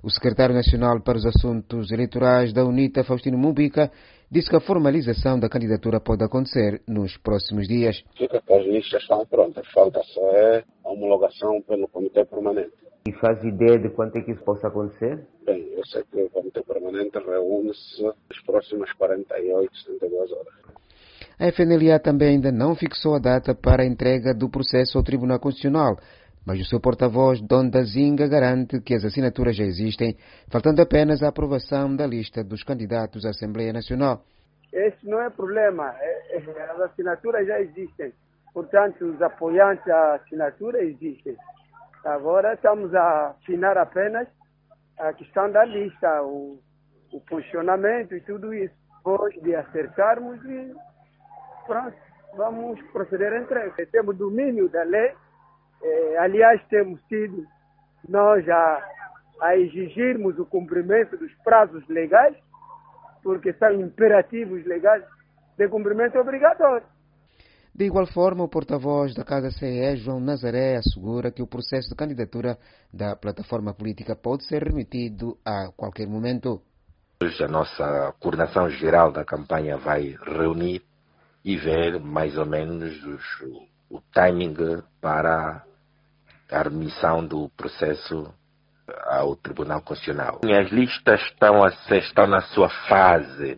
O secretário nacional para os assuntos eleitorais da UNITA, Faustino Mubica, disse que a formalização da candidatura pode acontecer nos próximos dias. Fica que as listas estão prontas, falta só a homologação pelo Comitê Permanente. E faz ideia de quanto é que isso possa acontecer? Bem, eu sei que o Comitê Permanente reúne-se nas próximas 48, 72 horas. A FNLA também ainda não fixou a data para a entrega do processo ao Tribunal Constitucional, mas o seu porta-voz, Dom Dazinga, garante que as assinaturas já existem, faltando apenas a aprovação da lista dos candidatos à Assembleia Nacional. Esse não é problema, as assinaturas já existem, portanto os apoiantes à assinatura existem. Agora estamos a afinar apenas a questão da lista, o funcionamento e tudo isso. Depois de acertarmos e pronto, vamos proceder a entrega. Temos domínio da lei, aliás temos sido nós a exigirmos o cumprimento dos prazos legais, porque são imperativos legais de cumprimento obrigatório. De igual forma, o porta-voz da Casa CE, João Nazaré, assegura que o processo de candidatura da plataforma política pode ser remetido a qualquer momento. Hoje a nossa coordenação geral da campanha vai reunir e ver mais ou menos o timing para a remissão do processo ao Tribunal Constitucional. As listas estão na sua fase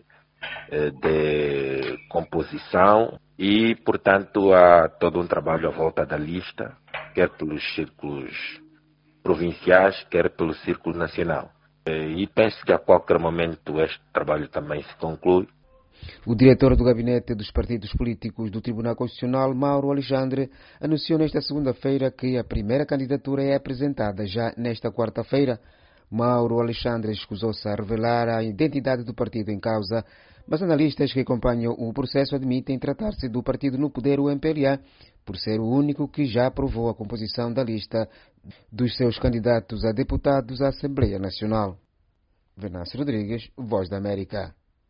de composição e, portanto, há todo um trabalho à volta da lista, quer pelos círculos provinciais, quer pelo círculo nacional. E penso que a qualquer momento este trabalho também se conclui. O diretor do Gabinete dos Partidos Políticos do Tribunal Constitucional, Mauro Alexandre, anunciou nesta segunda-feira que a primeira candidatura é apresentada já nesta quarta-feira. Mauro Alexandre escusou-se a revelar a identidade do partido em causa, mas analistas que acompanham o processo admitem tratar-se do partido no poder, o MPLA, por ser o único que já aprovou a composição da lista dos seus candidatos a deputados à Assembleia Nacional. Venâncio Rodrigues, Voz da América.